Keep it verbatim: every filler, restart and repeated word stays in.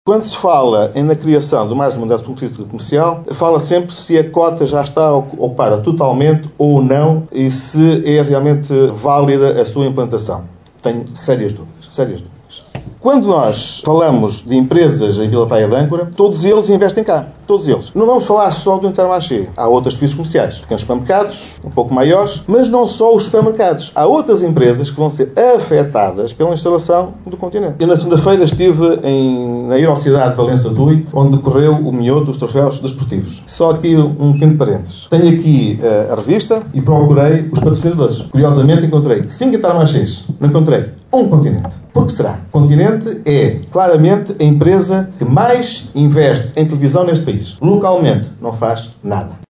Quando se fala na criação de mais uma unidade comercial, fala sempre se a cota já está ocupada totalmente ou não e se é realmente válida a sua implantação. Tenho sérias dúvidas, sérias dúvidas. Quando nós falamos de empresas em Vila Praia de Âncora, todos eles investem cá. Todos eles. Não vamos falar só do Intermarché. Há outros edifícios comerciais. Pequenos supermercados, um pouco maiores, mas não só os supermercados. Há outras empresas que vão ser afetadas pela instalação do continente. Eu, na segunda-feira, estive em, na Eurocidade de Valença Tui, onde decorreu o miúdo dos troféus desportivos. Só aqui um pequeno parênteses. Tenho aqui uh, a revista e procurei os patrocinadores. Curiosamente, encontrei cinco Intermarchés. Não encontrei um continente. Por que será? O Continente é, claramente, a empresa que mais investe em televisão neste país. Localmente, não faz nada.